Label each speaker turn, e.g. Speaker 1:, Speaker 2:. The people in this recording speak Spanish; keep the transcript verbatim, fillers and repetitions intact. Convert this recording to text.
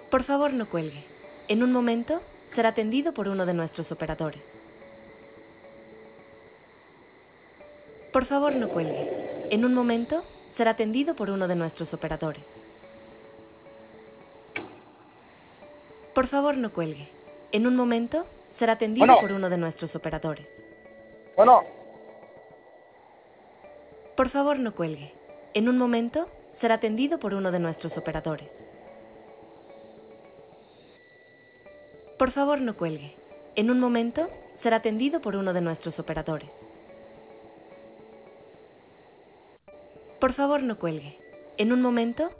Speaker 1: Por favor, no cuelgue. En un momento será atendido por uno de nuestros operadores. Por favor, no cuelgue. En un momento será atendido por uno de nuestros operadores. Por favor, no cuelgue. En un momento será atendido
Speaker 2: Bueno,
Speaker 1: por uno de nuestros operadores.
Speaker 2: bueno,
Speaker 1: Por favor, no cuelgue. En un momento será atendido por uno de nuestros operadores. Por favor, no cuelgue. En un momento será atendido por uno de nuestros operadores. Por favor, no cuelgue. En un momento